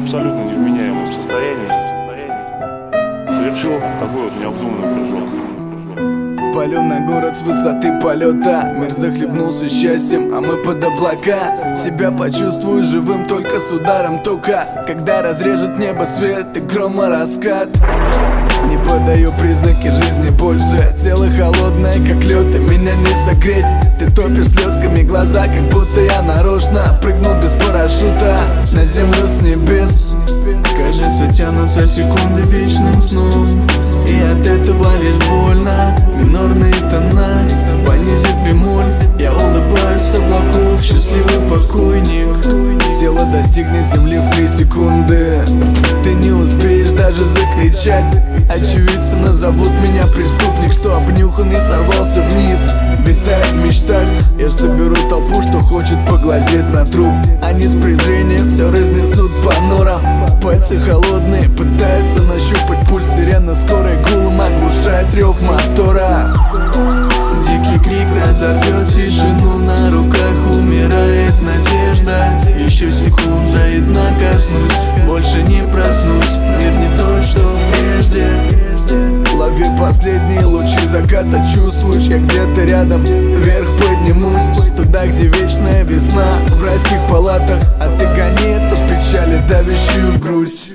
абсолютно невменяемом состоянии совершил такой вот необдуманный прыжок. Полю на город с высоты полета. Мир захлебнулся счастьем, а мы под облака. Себя почувствую живым только с ударом тока, когда разрежет небо свет и громораскат. Не подаю признаки жизни больше. Тело холодное, как лед, и меня не согреть. Ты топишь слезками глаза, как будто я нарочно прыгнул без парашюта на землю с небес. Кажется, тянутся секунды вечным сном, и от этого лишь больно. Минорные тона понизит бемоль. Я улыбаюсь с облаков, счастливый покойник. Тело достигнет земли в 3 секунды. Ты не успеешь даже закричать. Очевидцы назовут меня преступник, что обнюхан и сорвался вниз. Витает в мечтах. Я соберу толпу, что хочет поглазеть на труп. Они с презрением все разнесут по норам. Пальцы холодные, пытаются нащупать пульс. Сирена скорой гулом оглушает рев мотора. Дикий крик разорвет тишину. На руках умирает надежда. Еще секунда и дна коснусь. Больше не проснусь. Мир не то, что прежде. Лови последние лучи заката. Чувствуешь, я где-то рядом. Вверх поднимусь, туда, где вечная весна. В райских палатах, а ты гони эту печаль и давящую грусть.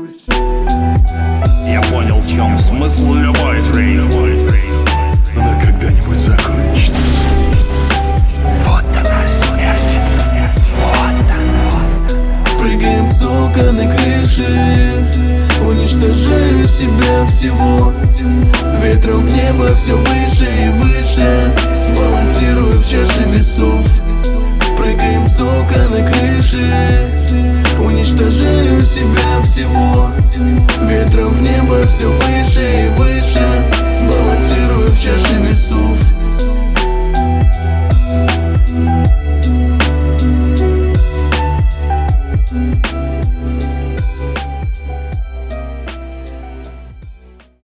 Я понял, в чем смысл любой жизни. Она когда-нибудь закончится. Вот она, смерть. Вот она. Прыгаем с окон и крыши. Уничтожаю себя всего. Ветром в небо все выше и выше. Балансирую в чаше весов. Прыгаем с окон и крыши. Уничтожаю себя всего. Ветром в небо все выше и выше.